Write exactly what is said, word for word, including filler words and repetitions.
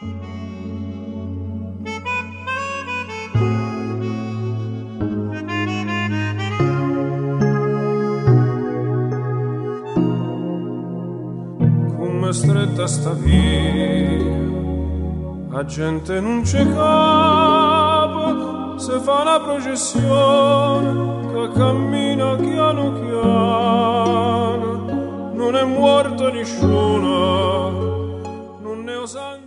Stretta sta via, la gente non c'è capo, se fa una processione che cammina piano piano, non è morto nessuno, non ne ho sangue.